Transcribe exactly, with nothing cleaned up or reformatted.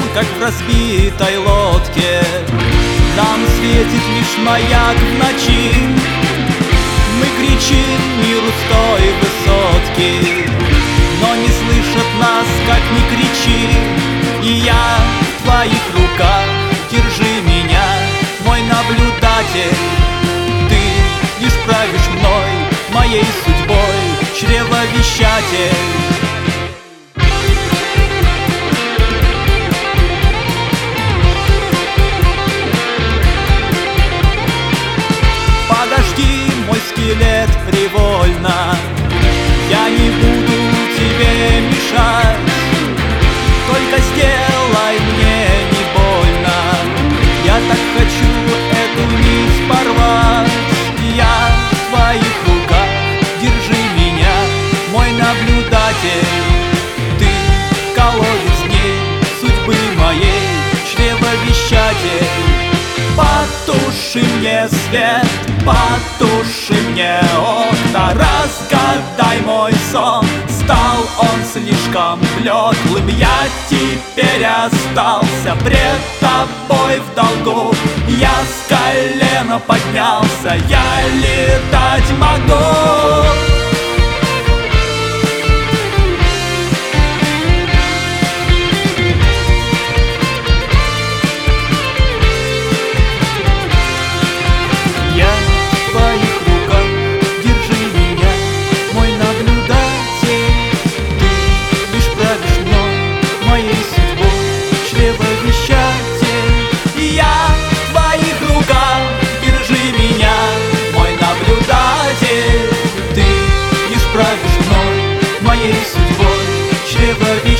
как в разбитой лодке. Нам светит лишь маяк в ночи. Мы кричим миру с той высотки, но не слышат нас, как ни кричи. И я в твоих руках, держи меня, мой наблюдатель. Ты лишь правишь мной, моей судьбой, чревовещатель. Подожди, мой скелет, привольно, я не буду тебе мешать. Только сделай мне не больно, я так хочу эту нить порвать. Я в твоих руках, держи меня, мой наблюдатель. Ты колодец дней судьбы моей, чревовещатель. Потуши мне свет, потуши мне окна, разгадай мой сон. Стал он слишком блеклым, я теперь остался пред тобой в долгу. Я с колена поднялся, я летать могу. Моей судьбой, чревовещатель.